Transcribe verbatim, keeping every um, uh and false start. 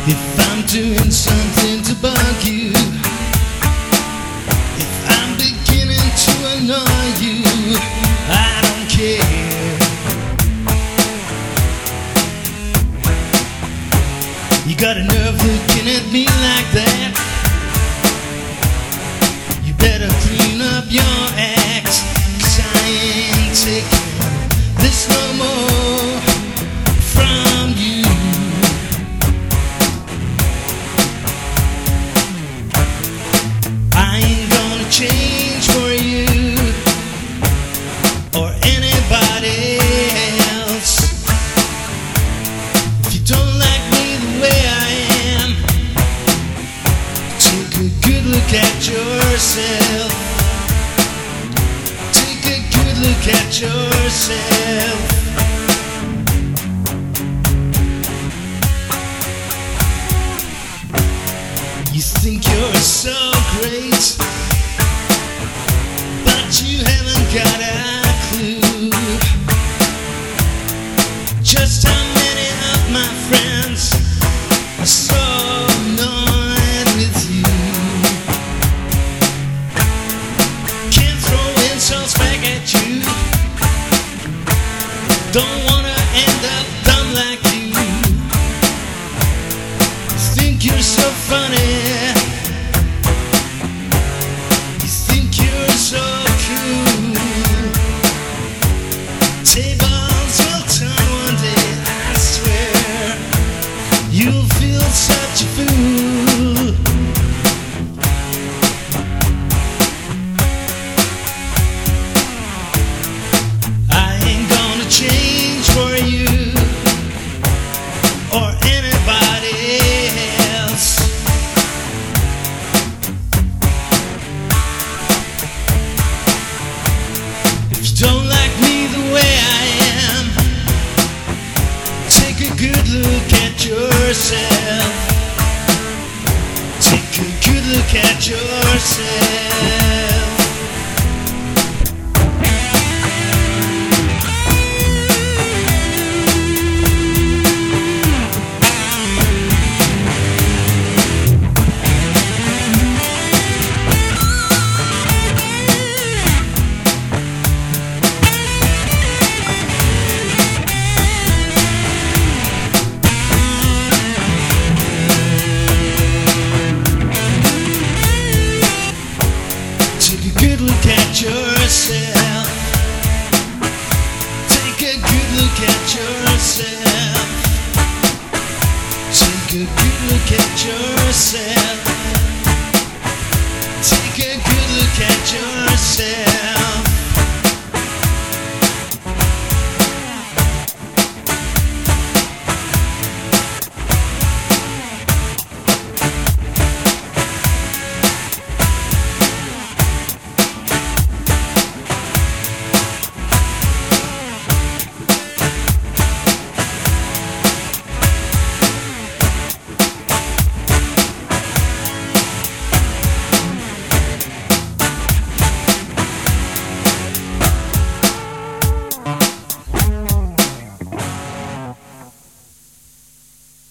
If I'm doing something to bug you, if I'm beginning to annoy you, I don't care. You got a nerve looking at me like that. You better clean up your act, 'cause I ain't taking this no more from you. I ain't gonna change for you or anybody else. If you don't like me the way I am, take a good look at yourself. Take a good look at yourself. You think you're so great, but you haven't got a clue just how many of my friends are so annoyed with you. Can't throw insults back at you. Don't wanna end up dumb like you. Think you're so funny. You think you're so cool. Tables will turn one day, I swear. You'll feel such a fool. I ain't gonna change for you or anybody else. If you don't like me the way I am, take a good look at yourself. Take a good look at yourself. Take a good look at yourself. Take a good look at yourself. Take a good look at yourself. Take a good look at yourself.